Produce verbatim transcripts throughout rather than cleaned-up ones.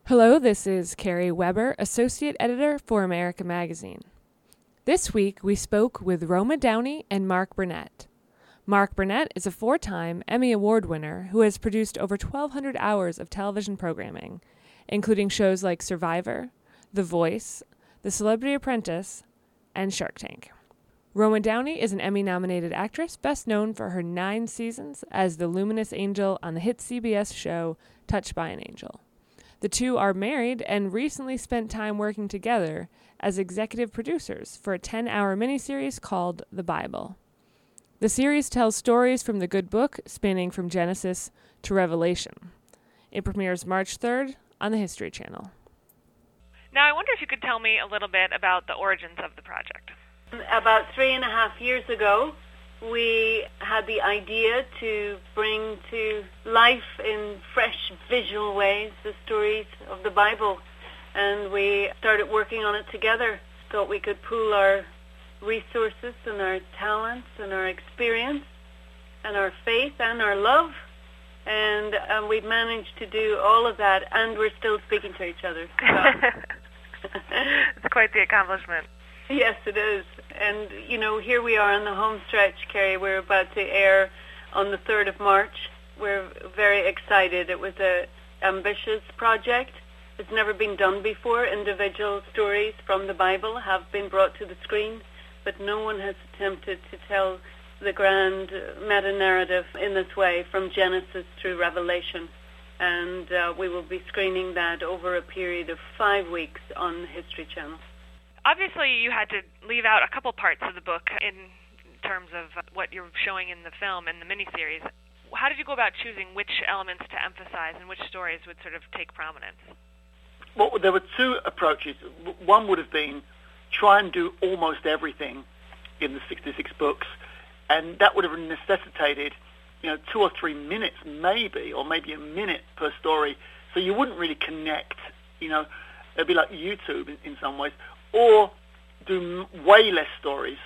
Hello, this is Carrie Weber, Associate Editor for America Magazine. This week, we spoke with Roma Downey and Mark Burnett. Mark Burnett is a four-time Emmy Award winner who has produced over twelve hundred hours of television programming, including shows like Survivor, The Voice, The Celebrity Apprentice, and Shark Tank. Roma Downey is an Emmy-nominated actress best known for her nine seasons as the luminous angel on the hit C B S show Touched by an Angel. The two are married and recently spent time working together as executive producers for a ten-hour miniseries called The Bible. The series tells stories from the good book spanning from Genesis to Revelation. It premieres March third on the History Channel. Now, I wonder if you could tell me a little bit about the origins of the project. About three and a half years ago, we had the idea to bring to life in fresh visual ways the stories of the Bible, and we started working on it together. Thought we could pool our resources and our talents and our experience and our faith and our love, and um, we've managed to do all of that, and we're still speaking to each other. So. It's quite the accomplishment. Yes, it is. And, you know, here we are on the home stretch, Carrie. We're about to air on the third of March. We're very excited. It was an ambitious project. It's never been done before. Individual stories from the Bible have been brought to the screen, but no one has attempted to tell the grand meta-narrative in this way, from Genesis through Revelation. And uh, we will be screening that over a period of five weeks on the History Channel. Obviously, you had to leave out a couple parts of the book in terms of what you're showing in the film and the miniseries. How did you go about choosing which elements to emphasize and which stories would sort of take prominence? Well, there were two approaches. One would have been try and do almost everything in the sixty-six books, and that would have necessitated, you know, two or three minutes maybe, or maybe a minute per story, so you wouldn't really connect. You know, it'd be like YouTube in, in some ways. Or do way less stories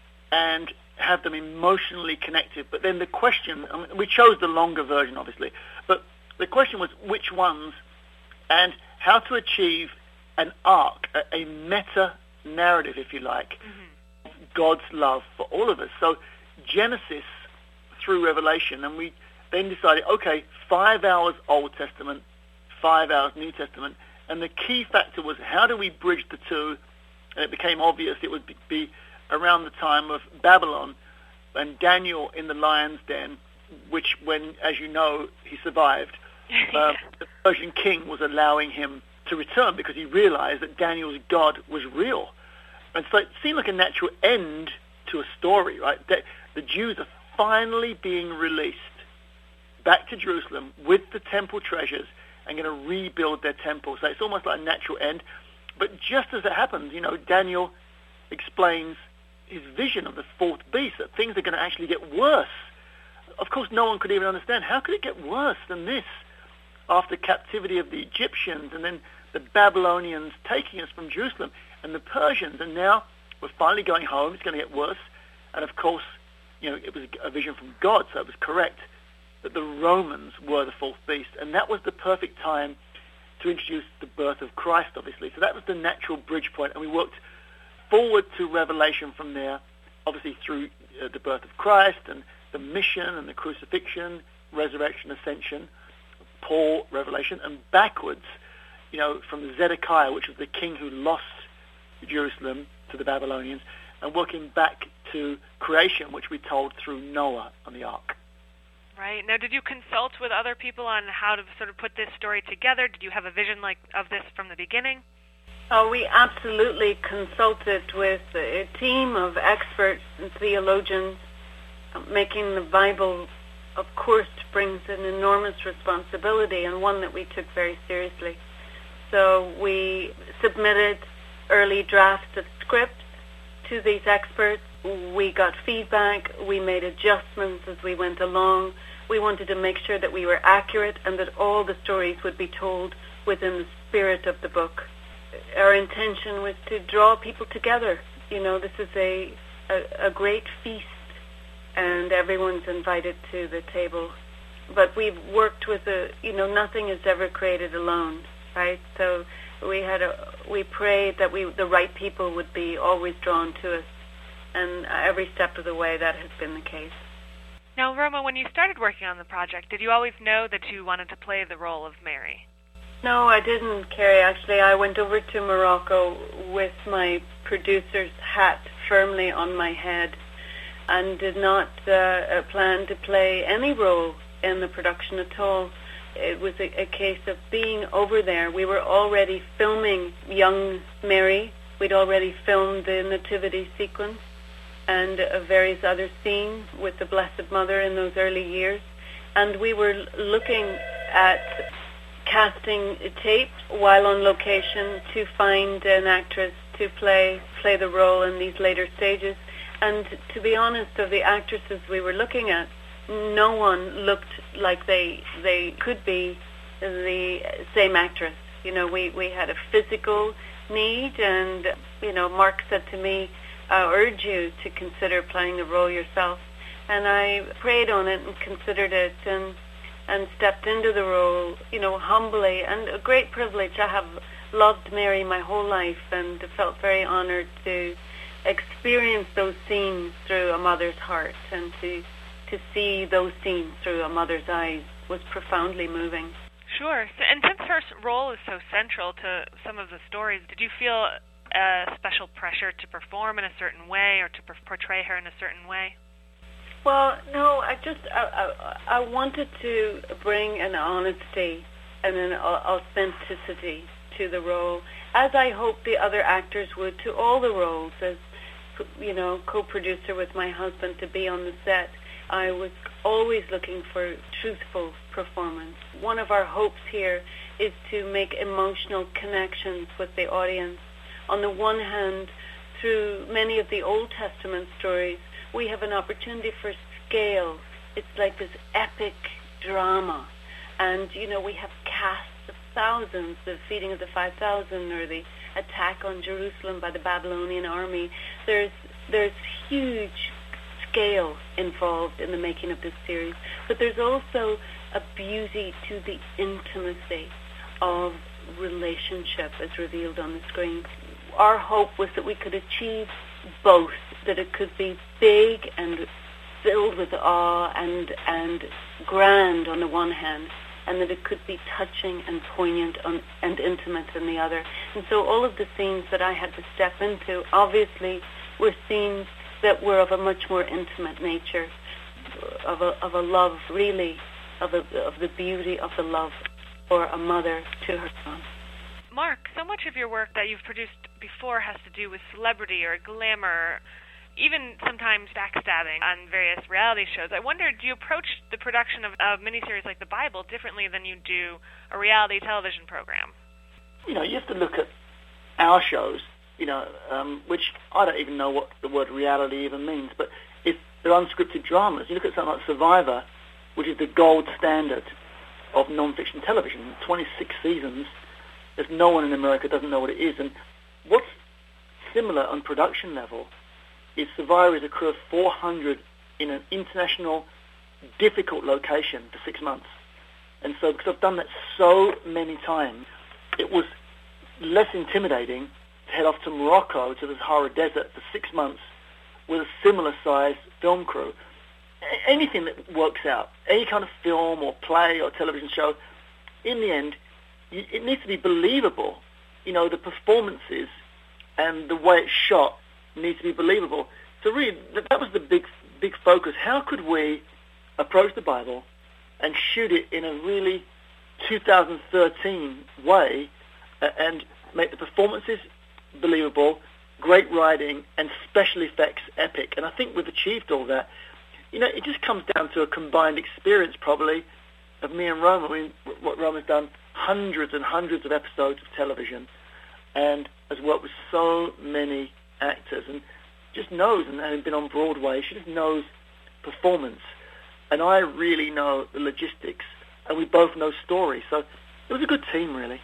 and have them emotionally connected. But then the question, I mean, we chose the longer version, obviously, but the question was which ones and how to achieve an arc, a, a meta-narrative, if you like, mm-hmm. of God's love for all of us. So Genesis through Revelation, and we then decided, okay, five hours Old Testament, five hours New Testament, and the key factor was how do we bridge the two. And it became obvious it would be around the time of Babylon and Daniel in the lion's den, which when, as you know, he survived, uh, the Persian king was allowing him to return because he realized that Daniel's God was real. And so it seemed like a natural end to a story, right? That the Jews are finally being released back to Jerusalem with the temple treasures and going to rebuild their temple. So it's almost like a natural end. But just as it happens, you know, Daniel explains his vision of the fourth beast, that things are going to actually get worse. Of course, no one could even understand, how could it get worse than this after captivity of the Egyptians and then the Babylonians taking us from Jerusalem and the Persians, and now we're finally going home, it's going to get worse. And of course, you know, it was a vision from God, so it was correct that the Romans were the fourth beast, and that was the perfect time to introduce the birth of Christ, obviously. So that was the natural bridge point, and we worked forward to Revelation from there, obviously through uh, the birth of Christ and the mission and the crucifixion, resurrection, ascension, Paul, Revelation, and backwards, you know, from Zedekiah, which was the king who lost Jerusalem to the Babylonians, and working back to creation, which we told through Noah on the ark. Right. Now, did you consult with other people on how to sort of put this story together? Did you have a vision like of this from the beginning? Oh, we absolutely consulted with a team of experts and theologians. Making the Bible, of course, brings an enormous responsibility, and one that we took very seriously. So we submitted early drafts of script to these experts. We got feedback. We made adjustments as we went along. We wanted to make sure that we were accurate and that all the stories would be told within the spirit of the book. Our intention was to draw people together. You know, this is a, a, a great feast, and everyone's invited to the table. But we've worked with a, you know, nothing is ever created alone. right? So we had a, we prayed that we the right people would be always drawn to us, and every step of the way that has been the case. Now, Roma, when you started working on the project, did you always know that you wanted to play the role of Mary? No, I didn't, Carrie. Actually, I went over to Morocco with my producer's hat firmly on my head and did not uh, plan to play any role in the production at all. It was a, a case of being over there. We were already filming young Mary. We'd already filmed the nativity sequence and uh, various other scenes with the Blessed Mother in those early years. And we were looking at casting tapes while on location to find an actress to play play the role in these later stages. And to be honest, of the actresses we were looking at, no one looked like they they could be the same actress. You know, we, we had a physical need, and, you know, Mark said to me, I urge you to consider playing the role yourself. And I prayed on it and considered it and and stepped into the role, you know, humbly, and a great privilege. I have loved Mary my whole life and felt very honored to experience those scenes through a mother's heart, and to to see those scenes through a mother's eyes was profoundly moving. Sure. So, and since her role is so central to some of the stories, did you feel a special pressure to perform in a certain way or to portray her in a certain way? Well, no, I just, I, I, I wanted to bring an honesty and an authenticity to the role, as I hope the other actors would to all the roles. As, you know, co-producer with my husband to be on the set, I was always looking for truthful performance. One of our hopes here is to make emotional connections with the audience. On the one hand, through many of the Old Testament stories, we have an opportunity for scale. It's like this epic drama. And, you know, we have casts of thousands, the feeding of the five thousand or the attack on Jerusalem by the Babylonian army. There's there's huge scale involved in the making of this series. But there's also a beauty to the intimacy of relationship as revealed on the screen. Our hope was that we could achieve both, that it could be big and filled with awe and and grand on the one hand, and that it could be touching and poignant on, and intimate on the other. And so all of the scenes that I had to step into obviously were scenes that were of a much more intimate nature, of a of a love really, of a, of the beauty of the love for a mother to her son. Mark, so much of your work that you've produced before has to do with celebrity or glamour, even sometimes backstabbing on various reality shows. I wonder, do you approach the production of a miniseries like The Bible differently than you do a reality television program? You know, you have to look at our shows, you know, um, which I don't even know what the word reality even means, but if they're unscripted dramas, you look at something like Survivor, which is the gold standard of non-fiction television, twenty-six seasons. There's no one in America doesn't know what it is. And what's similar on production level is Survivor is a crew of four hundred in an international, difficult location for six months. And so because I've done that so many times, it was less intimidating to head off to Morocco, to the Sahara Desert for six months with a similar-sized film crew. A- anything that works out, any kind of film or play or television show, in the end, it needs to be believable. You know, the performances and the way it's shot needs to be believable. So really, that was the big, big focus. How could we approach the Bible and shoot it in a really two thousand thirteen way and make the performances believable, great writing, and special effects epic? And I think we've achieved all that. You know, it just comes down to a combined experience, probably, of me and Roma. I mean, what Roma's done, hundreds and hundreds of episodes of television, and has worked with so many actors, and just knows, and having been on Broadway, she just knows performance. And I really know the logistics, and we both know story. So it was a good team, really.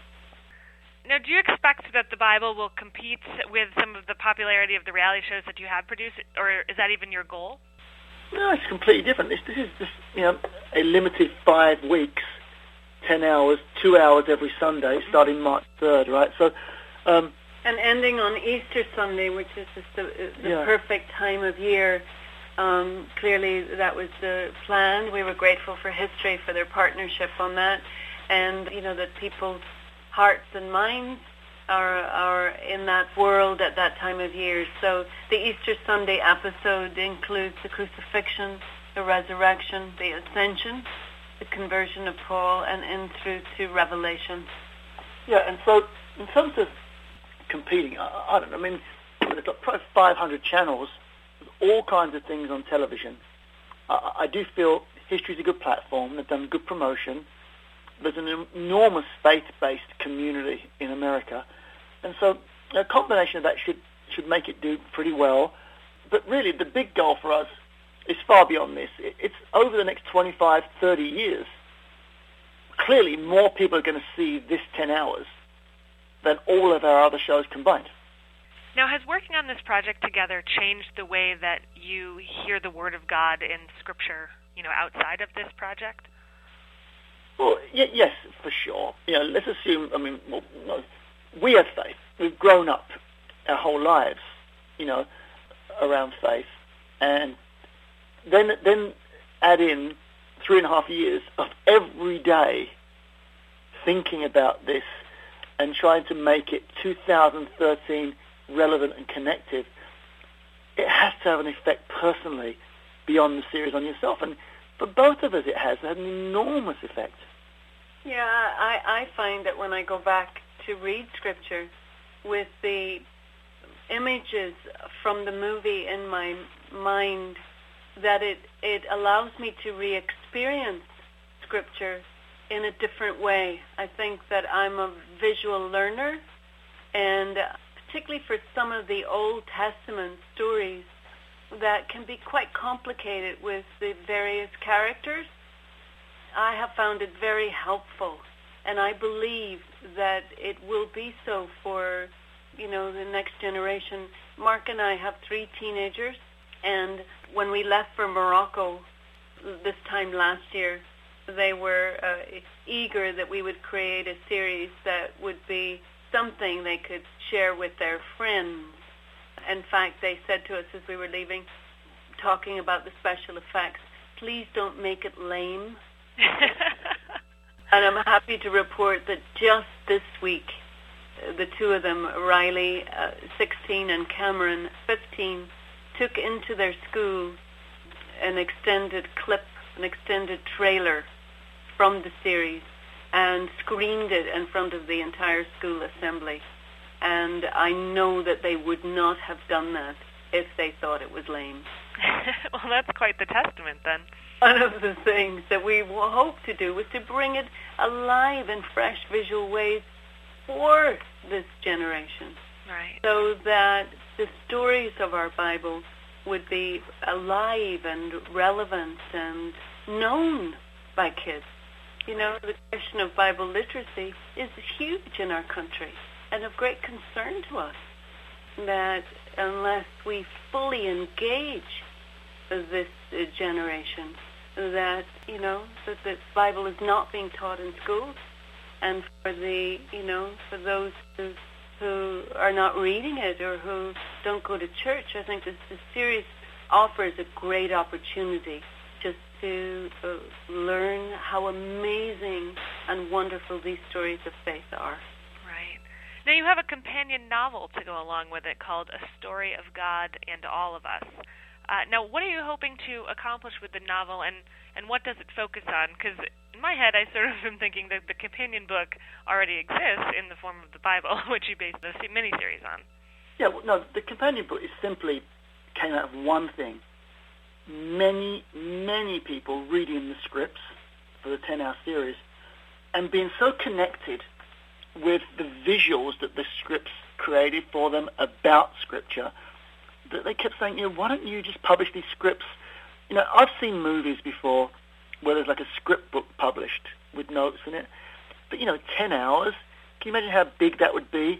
Now, do you expect that the Bible will compete with some of the popularity of the reality shows that you have produced, or is that even your goal? No, it's completely different. This, this is just, you know, a limited five weeks ten hours, two hours every Sunday, starting March third, right? So, um, and ending on Easter Sunday, which is just the, the yeah. perfect time of year. Um, clearly, that was the plan. We were grateful for History for their partnership on that, and you know that people's hearts and minds are are in that world at that time of year. So the Easter Sunday episode includes the crucifixion, the resurrection, the ascension, the conversion of Paul, and in through to Revelation. Yeah, and so in terms of competing, I, I don't know, I mean, there's got probably five hundred channels, with all kinds of things on television. I, I do feel History's a good platform. They've done good promotion. There's an enormous faith-based community in America. And so a combination of that should should make it do pretty well. But really, the big goal for us is far beyond this. It's over the next twenty-five, thirty years. Clearly, more people are going to see this ten hours than all of our other shows combined. Now, has working on this project together changed the way that you hear the Word of God in Scripture, you know, outside of this project? Well, y- yes, for sure. You know, let's assume, I mean, well, no, we have faith. We've grown up our whole lives, you know, around faith. And then then add in three and a half years of every day thinking about this and trying to make it two thousand thirteen relevant and connected. It has to have an effect personally beyond the series on yourself. And for both of us it has. It had an enormous effect. Yeah, I, I find that when I go back to read Scripture with the images from the movie in my mind, that it, it allows me to re-experience Scripture in a different way. I think that I'm a visual learner, and particularly for some of the Old Testament stories that can be quite complicated with the various characters, I have found it very helpful, and I believe that it will be so for, you know, the next generation. Mark and I have three teenagers, and when we left for Morocco this time last year, they were uh, eager that we would create a series that would be something they could share with their friends. In fact, they said to us as we were leaving, talking about the special effects, please don't make it lame. And I'm happy to report that just this week, the two of them, Riley, uh, sixteen, and Cameron, fifteen, took into their school an extended clip, an extended trailer from the series, and screened it in front of the entire school assembly. And I know that they would not have done that if they thought it was lame. Well, that's quite the testament then. One of the things that we hope to do was to bring it alive in fresh visual ways for this generation. Right. So that the stories of our Bible would be alive and relevant and known by kids. You know, the question of Bible literacy is huge in our country and of great concern to us, that unless we fully engage this uh, generation, that, you know, that the Bible is not being taught in schools, and for the, you know, for those who, who are not reading it or who don't go to church, I think this, this series offers a great opportunity just to uh, learn how amazing and wonderful these stories of faith are. Right. Now you have a companion novel to go along with it called A Story of God and All of Us. Uh, now, what are you hoping to accomplish with the novel, and, and what does it focus on? Because in my head, I sort of am thinking that the companion book already exists in the form of the Bible, which you based the miniseries on. Yeah, well, no, the companion book is simply came out of one thing. Many, many people reading the scripts for the ten-hour series and being so connected with the visuals that the scripts created for them about Scripture that they kept saying, you know, why don't you just publish these scripts? You know, I've seen movies before where there's like a script book published with notes in it. But, you know, ten hours, can you imagine how big that would be?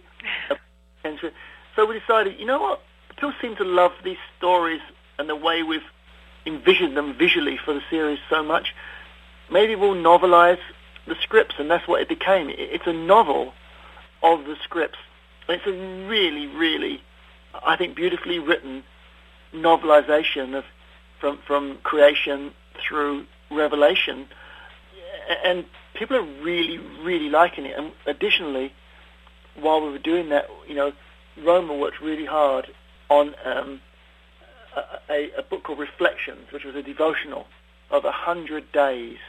So we decided, you know what? People seem to love these stories and the way we've envisioned them visually for the series so much. Maybe we'll novelize the scripts, and that's what it became. It's a novel of the scripts. It's a really, really, I think, beautifully written novelization of from from creation through Revelation, and people are really, really liking it. And additionally, while we were doing that, you know, Roma worked really hard on um, a, a, a book called Reflections, which was a devotional of a hundred days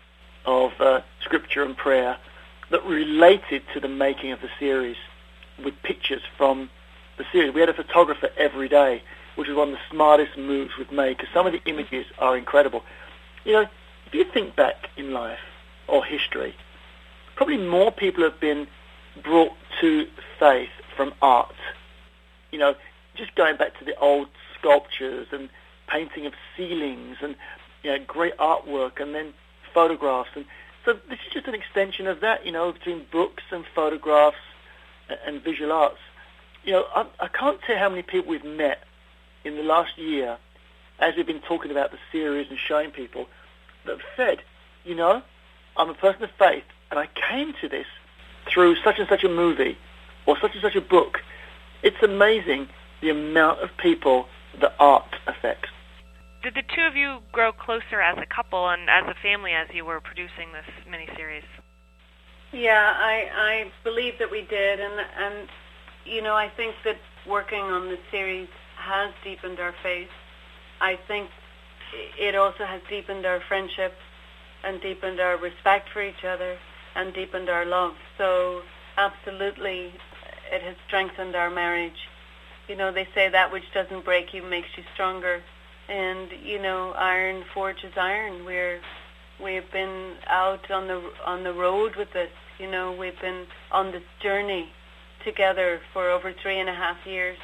of uh, scripture and prayer that related to the making of the series, with pictures from the series. We had a photographer every day, which was one of the smartest moves we've made, because some of the images are incredible. You know, if you think back in life or history, probably more people have been brought to faith from art. You know, just going back to the old sculptures and painting of ceilings and, you know, great artwork, and then photographs. And so this is just an extension of that, you know, between books and photographs and visual arts. You know, I, I can't tell how many people we've met in the last year as we've been talking about the series and showing people that have said, you know, I'm a person of faith, and I came to this through such and such a movie or such and such a book. It's amazing the amount of people that art affects. Did the two of you grow closer as a couple and as a family as you were producing this miniseries? Yeah, I, I believe that we did, and and you know, I think that working on the series has deepened our faith. I think it also has deepened our friendship and deepened our respect for each other and deepened our love. So absolutely, it has strengthened our marriage. You know, they say that which doesn't break you makes you stronger. And, you know, iron forges iron. We're, we've been out on the on the road with this. You know, we've been on this journey together for over three and a half years.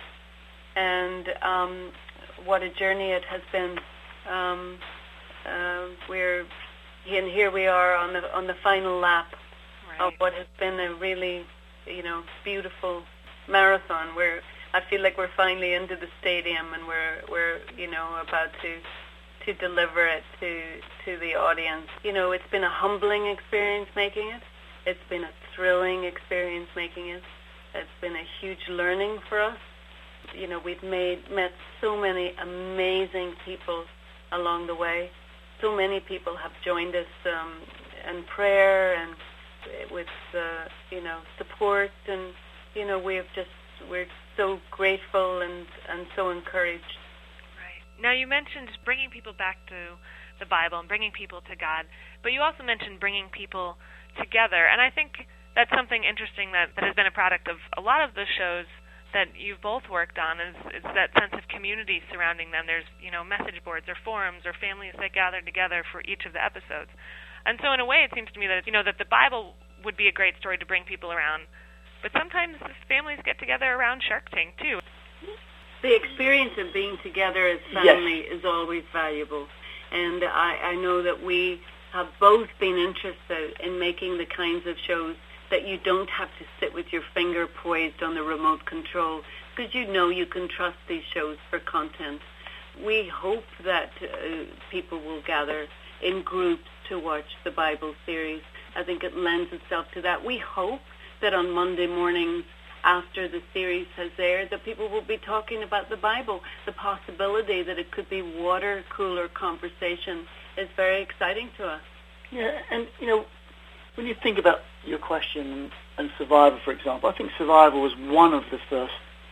And um, what a journey it has been. Um, uh, we're, and here we are on the on the final lap right. of what has been a really, you know, beautiful marathon. Where I feel like we're finally into the stadium, and we're we're you know about to to deliver it to to the audience. You know, it's been a humbling experience making it. It's been a thrilling experience making it. It's been a huge learning for us. You know, we've made met so many amazing people along the way. So many people have joined us um, in prayer and with uh, you know support, and you know we've just we're so grateful and, and so encouraged. Right. Now, you mentioned bringing people back to the Bible and bringing people to God, but you also mentioned bringing people together, and I think that's something interesting that, that has been a product of a lot of the shows that you've both worked on, is, is that sense of community surrounding them. There's, you know, message boards or forums or families that gather together for each of the episodes. And so in a way, it seems to me that, you know, that the Bible would be a great story to bring people around, but sometimes families get together around Shark Tank, too. The experience of being together as family yes. is always valuable. And I, I know that we have both been interested in making the kinds of shows that you don't have to sit with your finger poised on the remote control, because you know you can trust these shows for content. We hope that uh, people will gather in groups to watch the Bible series. I think it lends itself to that. We hope that on Monday mornings after the series has aired, that people will be talking about the Bible. The possibility that it could be water cooler conversation is very exciting to us. Yeah, and, you know, when you think about your question and Survivor, for example, I think Survivor was one of the first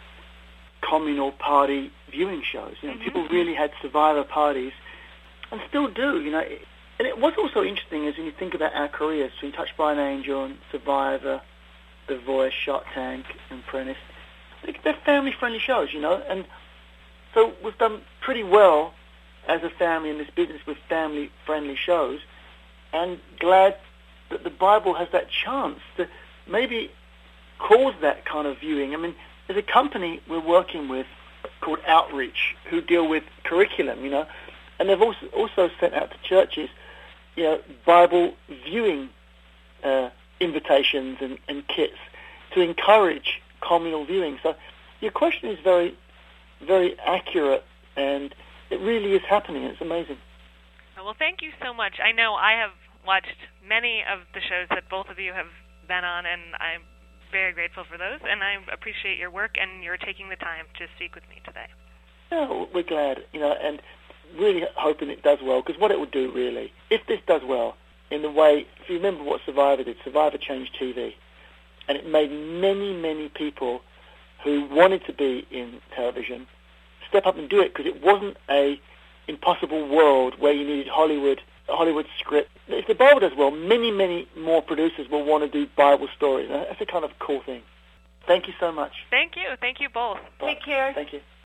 communal party viewing shows. You know, mm-hmm. people really had Survivor parties and still do, you know. And it was also interesting is when you think about our careers, between Touched by an Angel and Survivor, The Voice, Shark Tank, and Apprentice, they're family-friendly shows, you know. And so we've done pretty well as a family in this business with family-friendly shows, and glad that the Bible has that chance to maybe cause that kind of viewing. I mean, there's a company we're working with called Outreach who deal with curriculum, you know, and they've also also sent out to churches, you know, Bible viewing uh, invitations and, and kits to encourage communal viewing. So your question is very, very accurate, and it really is happening. It's amazing. Well, thank you so much. I know I have watched many of the shows that both of you have been on, and I'm very grateful for those, and I appreciate your work and your taking the time to speak with me today. No, we're glad, you know, and really hoping it does well, because what it will do, really, if this does well, in the way, if you remember what Survivor did, Survivor changed T V, and it made many, many people who wanted to be in television step up and do it, because it wasn't a impossible world where you needed Hollywood, a Hollywood script. If the Bible does well, many, many more producers will want to do Bible stories. That's a kind of cool thing. Thank you so much. Thank you. Thank you both. Take care. Thank you.